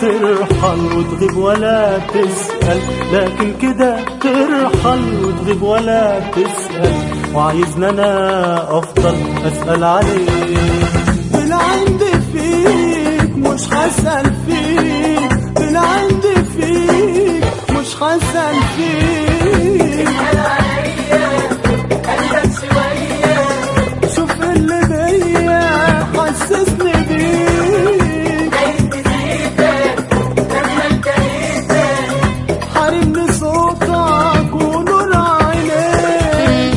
ترحل وتغيب ولا تسأل، لكن كده ترحل وتغيب ولا تسأل، وعايزنا انا افضل اسأل عليك. بالعند فيك مش هسأل فيك، بالعند فيك مش هسأل فيك. اسأل عليا قلبك شوية، شوف اللي بيا حسسني بيك. عايز تزيدك لما انتهيتك، حارمني صوتك ونور عينيك.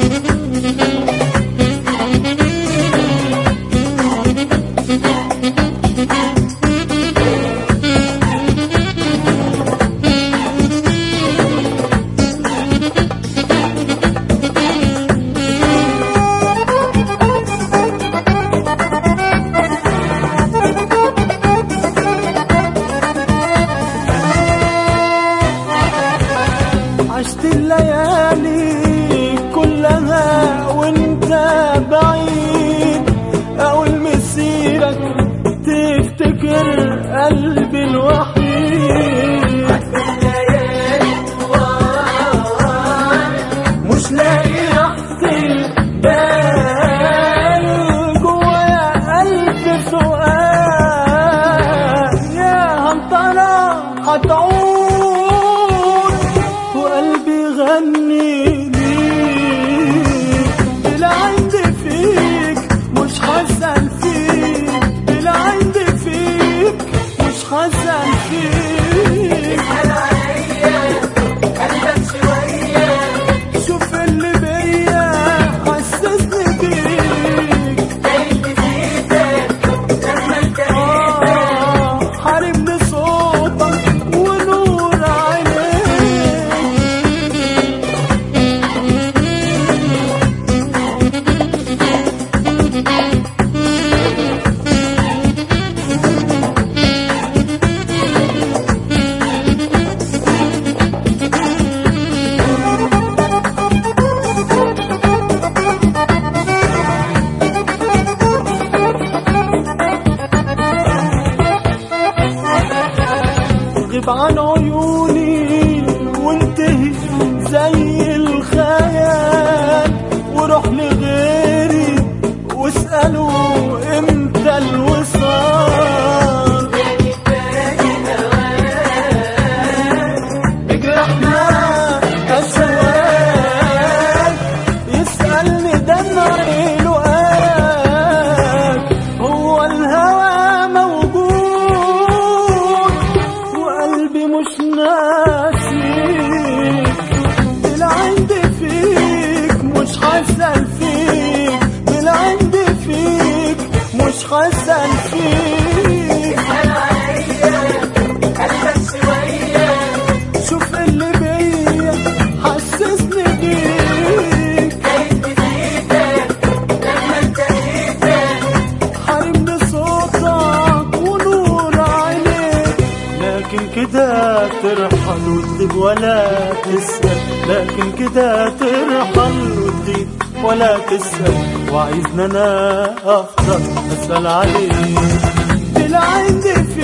عشت الليالي كلها وانت بعيد، اول مسيرك تفتكر قلبي الوحيد. الليالي طوال مش لاقي راحة البال، جوايا قلب سؤال، يا هل ترى هتعود وقلبي غني ليك. بالعند فيك مش هسأل فيك، بالعند فيك مش هسأل فيك. اسأل عليا قلبك شوية، شوف اللي بيا حسسني بيك. عايز تزيدك لما انتهيتك، حارمني صوتك ونور عينيك. غيب عن عيوني وانتهي زي الخيال، وروح لغيري واسألوا امتى الوصال. اجرحنا أشواك، يسألني دمعي لقاك، هو الهوى موجود وقلبي مش ناسيك. بالعند فيك مش هسأل فيك، بالعند فيك مش هسأل فيك. اسأل عليا قلبك شوية، شوف اللي بيا حسسني بيك. عايز تزيدك لما انتهيتك، حارمني صوتك ونور عينيك. لكن كده ترحل وتغيب ولا تسأل، لكن كده ترحل وتغيب ولا تسأل، وعايزنا انا افضل اسأل عليك. بالعند